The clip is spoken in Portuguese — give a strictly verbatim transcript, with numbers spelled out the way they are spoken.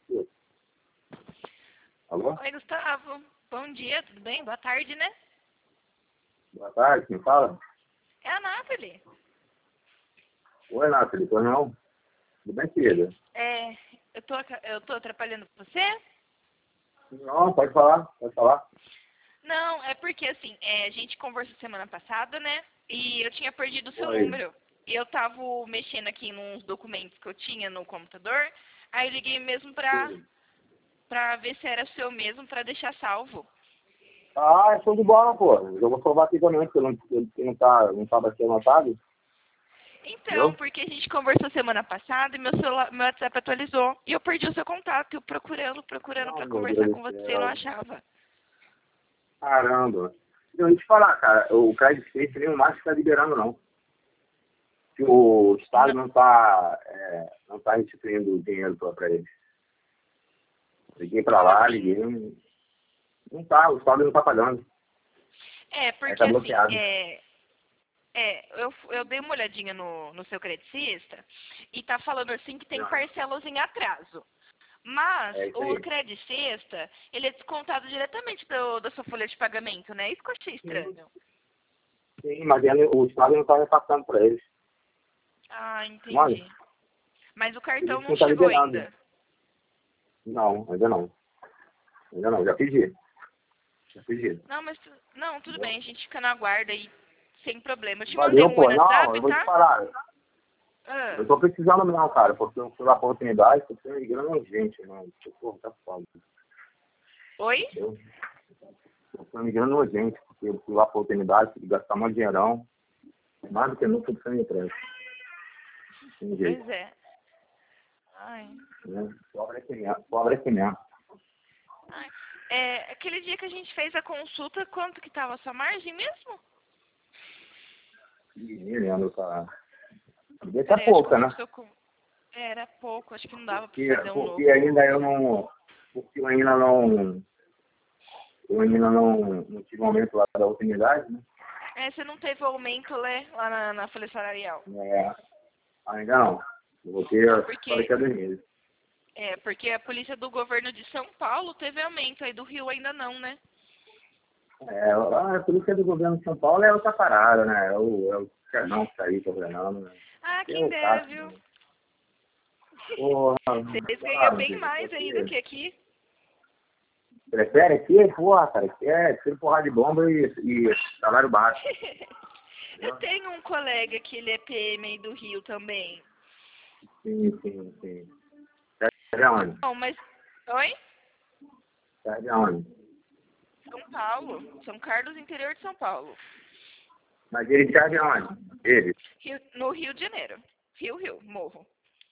Alô? Oi, Gustavo. Bom dia, tudo bem? Boa tarde, né? Boa tarde, quem fala? É a Nathalie. Oi, Nathalie, pois não? Tudo bem, querida? É, eu tô, eu tô atrapalhando você? Não, pode falar, pode falar. Não, é porque assim, é, a gente conversou semana passada, né? E eu tinha perdido o seu Oi. número. E eu tava mexendo aqui nos documentos que eu tinha no computador. Aí eu liguei mesmo pra, pra ver se era seu mesmo, pra deixar salvo. Ah, é show de bola, pô. Eu vou salvar aqui também, porque não, porque não tá, não tava aqui anotado. Então, Entendeu? porque a gente conversou semana passada e meu, celular, meu WhatsApp atualizou. E eu perdi o seu contato, eu procurando, procurando pra Não, meu conversar Deus com do você e não céu. achava. Caramba. Eu ia te falar, cara, o Crédito Safe nem o mais está liberando, não. Que o Estado Não, não está é, não tá restituindo o dinheiro para eles. Liguei para como lá, assim? liguei. Não não tá, o Estado não está pagando. É, Aí porque tá assim, bloqueado. é, é, eu, eu dei uma olhadinha no, no seu credicista e tá falando assim que tem Não, parcelas em atraso. Mas é isso o aí. credicista, ele é descontado diretamente do, da sua folha de pagamento, né? Isso que eu achei Sim, estranho. sim, mas ele- o Estado não está repassando para eles. Ah, Mas, entendi. Mas o por cartão isso que não não está chegou liberando. ainda. Não, ainda não. Ainda não, já pedi. Já pedi. Não, mas tu- não, tudo Entendeu? bem, a gente fica no aguardo aí, sem problema. Eu te mandei Valeu, um oi pô. no Não, WhatsApp, eu vou te tá? falar. Ah, Eu tô precisando mesmo, cara, porque eu fui lá pra oportunidade, tô sendo migrando urgente, mano. Pô, tá foda. oi? Eu tô sendo migrando urgente, porque eu fui lá pra oportunidade, tive que gastar um dinheirão. Mais do que nunca tô sendo empresa. Tem jeito. Pois é. Ai. Né? Pobre é que mesmo. Pobre é que mesmo. Ai. É, aquele dia que a gente fez a consulta, quanto que tava a sua margem mesmo? E nem lembro, cara. Deixa Peraí, acho que eu pouca, vou né? pro seu... com- É, era pouco, acho que não dava pra Porque, fazer um porque novo... ainda eu não. Porque eu ainda não. Eu ainda não, não tive um aumento lá da oportunidade, né? É, você não teve o aumento, né, lá na, na folha salarial. É, ainda não. Eu vou ter Não, só daqui porque... a dois meses. É, porque a polícia do governo de São Paulo teve aumento, aí do Rio ainda não, né? É, a polícia do governo de São Paulo é outra parada, né? É o, é o Fernão que tá aí governando, né? Ah, É quem o dera, Cássio, viu? né? Porra, Vocês ganham claro, bem gente, mais aí do você que aqui. prefere aqui? Porra, cara, aqui é tiro porrada de bomba e, e salário baixo, Eu entendeu? tenho um colega que ele é P M aí do Rio também. Sim, sim, sim. Tá de onde? Não, mas... Oi? Tá de onde? São Paulo. São Carlos, interior de São Paulo. Mas ele tá de onde? Ele? Rio- no Rio de Janeiro. Rio, Rio, Morro.